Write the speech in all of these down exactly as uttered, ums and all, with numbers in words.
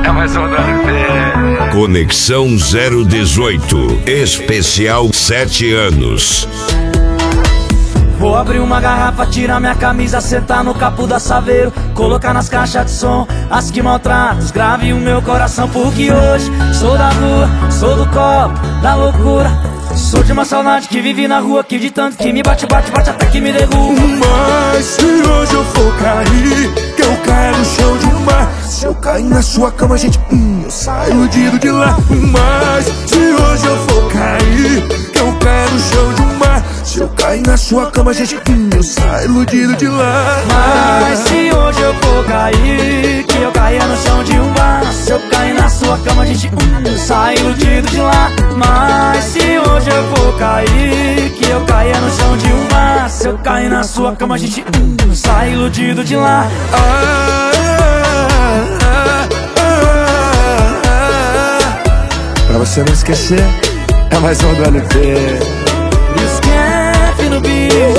É mais um da P. Conexão zero dezoito, especial sete anos. Vou abrir uma garrafa, tirar minha camisa, sentar no capô da Saveiro, colocar nas caixas de som as que maltratam, os grave o meu coração. Porque hoje sou da rua, sou do copo, da loucura. Sou de uma saudade que vive na rua, que de tanto que me bate, bate, bate até que me derruba. Mas se hoje eu for cair, que eu caia no chão de um mar. Se eu cair na sua cama, gente, hum, eu saio iludido de lá. Mas se hoje eu for cair, que eu caia no chão de um mar. Se eu cair na sua cama, gente, hum, eu saio iludido de lá. Mas se hoje eu for cair, que eu caia no chão de um bar. Se eu cair na sua cama, gente, hum, eu saio iludido de lá. Mas se hoje eu for cair, que eu caia no chão de um bar. Se eu cair na sua cama, gente, hum, eu saio iludido de lá. Ah, ah, ah, ah, ah. Pra você não esquecer, é mais um do L P. Esquece no beat.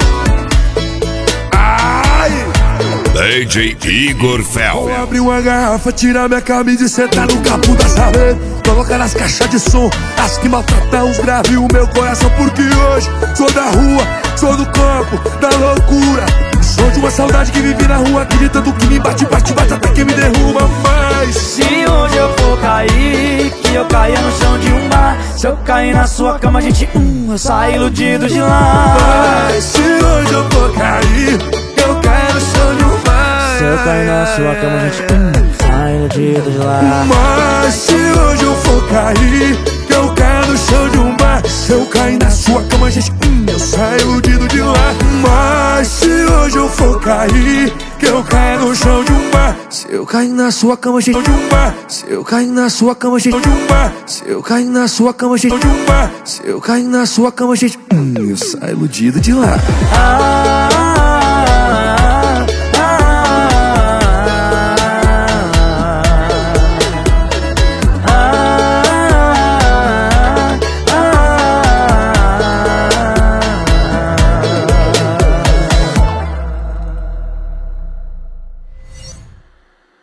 D J Igor Fel. Vou abrir uma garrafa, tirar minha camisa e sentar no capô da Saveiro, colocar nas caixas de som as que maltratam os grave o meu coração. Porque hoje sou da rua, sou do campo, da loucura. Sou de uma saudade que vive na rua, que de tanto que me bate, bate, bate até que me derruba. Mas se hoje eu for cair, que eu caia no chão de um bar. Se eu cair na sua cama, gente, hum, eu saio iludido de lá. Mas se hoje eu for cair, que eu caia no chão de um bar. Se eu cair na sua cama, gente, hum, saio iludido de lá. Mas se hoje eu for cair, que eu caia no chão de um bar. Se eu cair na sua cama, gente, hum, eu saio iludido de lá. Mas se hoje eu for cair, que eu caia no chão de um bar. Se eu cair na sua cama, gente, de um bar. Se eu cair na sua cama, gente, de um bar. Se eu cair na sua cama, gente, de um bar. Se eu cair na sua cama, gente, hum, eu saio iludido de lá. Ah,